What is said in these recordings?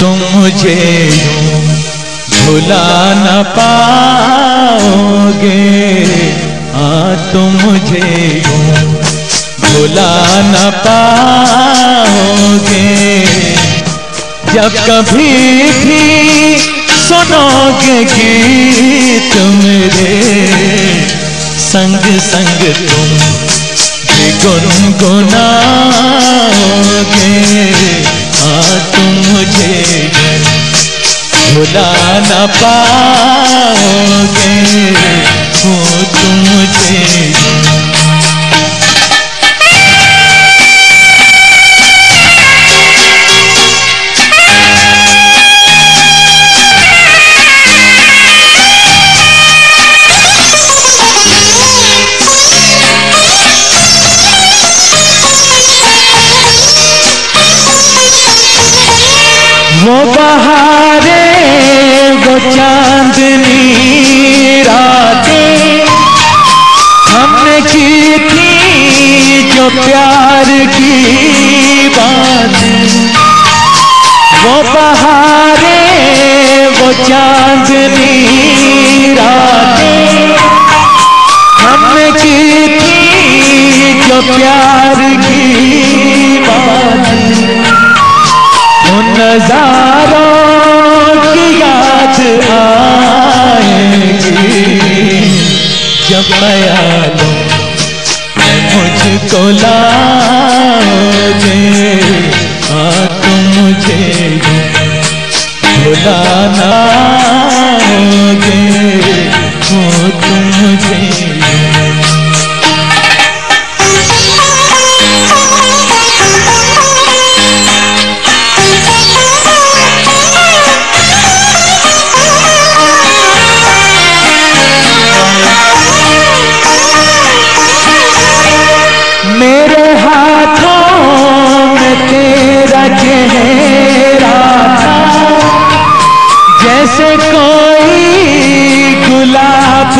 तुम मुझे भुला न पाओगे, तुम मुझे भुला न पाओगे। जब कभी भी सुनोगे गीत मेरे, संग संग तुम भी गुनगुनाओगे। तुम मुझे भुला न पाओगे, तुम मुझे। वो बहारें, वो चांदनी रातें हमने की थी जो प्यार की बातें। वो बहारें, वो चांदनी रातें हमने की थी जो प्यार की बातें। उन नज़ारों की याद आएगी जब ख्यालों में मुझको लाओगे। तुम मुझे भुला न पाओगे, तुम मुझे। मेरे हाथों में तेरा चेहरा था, जैसे कोई गुलाब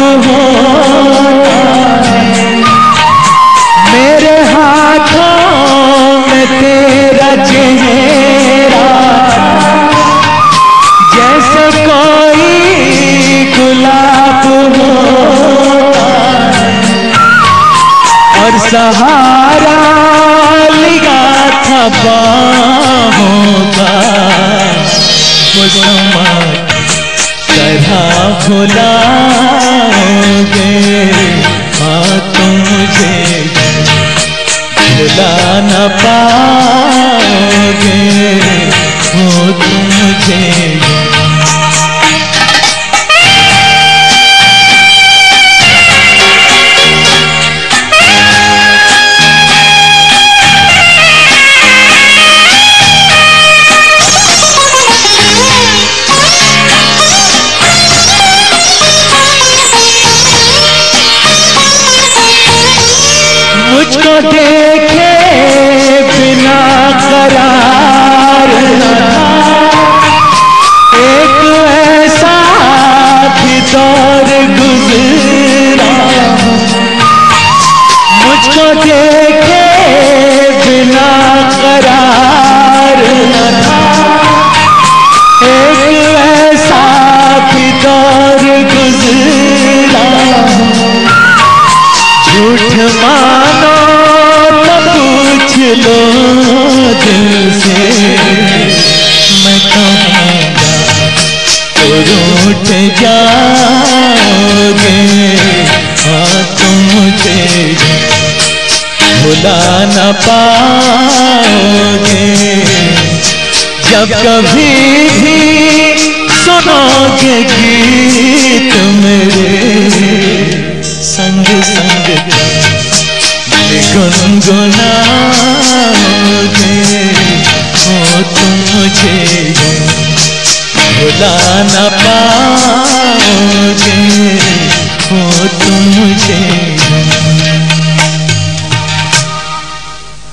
होता है। मेरे हाथों में तेरा चेहरा था, जैसे कोई गुलाब होता है। और सहारा लिया था बाहों का, वो समा तरह भुलाओगे। तुम मुझे भुला न पाओगे, तुम मुझे। मुझको देखे बिना करार न था, एक ऐसा भी दौर गुजरा। मुझको देखे बिना करार न था, एक ऐसा भी दौर गुजरा। झूठ मानो तो पूछ लो दिल से, मैं कहूँगा तो रूठ जाओगे। तुम मुझे भुला न पाओगे। जब कभी भी सुनोगे गीत मेरे, संग संग गुनगुनाओगे। तुम मुझे भुला न पाओगे, तुम मुझे।